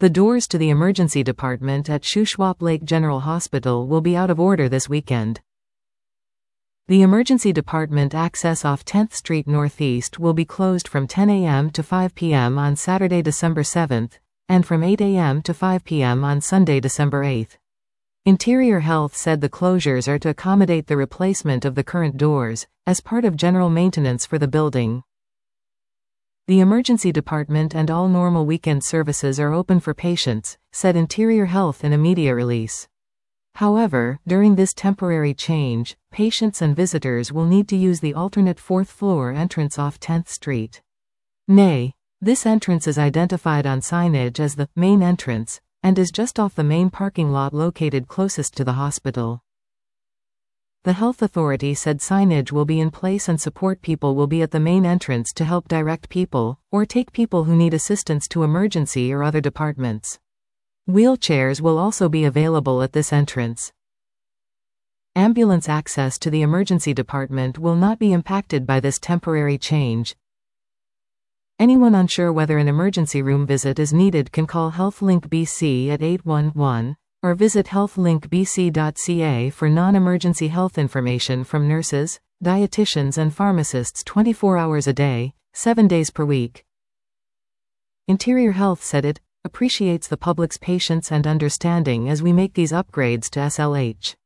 The doors to the emergency department at Shuswap Lake General Hospital will be out of order this weekend. The emergency department access off 10th Street Northeast will be closed from 10 a.m. to 5 p.m. on Saturday, December 7th, and from 8 a.m. to 5 p.m. on Sunday, December 8th. Interior Health said the closures are to accommodate the replacement of the current doors, as part of general maintenance for the building. The emergency department and all normal weekend services are open for patients, said Interior Health in a media release. However, during this temporary change, patients and visitors will need to use the alternate 4th floor entrance off 10th Street. This entrance is identified on signage as the main entrance, and is just off the main parking lot located closest to the hospital. The health authority said signage will be in place and support people will be at the main entrance to help direct people, or take people who need assistance to emergency or other departments. Wheelchairs will also be available at this entrance. Ambulance access to the emergency department will not be impacted by this temporary change. Anyone unsure whether an emergency room visit is needed can call HealthLink BC at 811, or visit healthlinkbc.ca for non-emergency health information from nurses, dietitians and pharmacists 24 hours a day, 7 days per week. Interior Health said it appreciates the public's patience and understanding as we make these upgrades to SLH.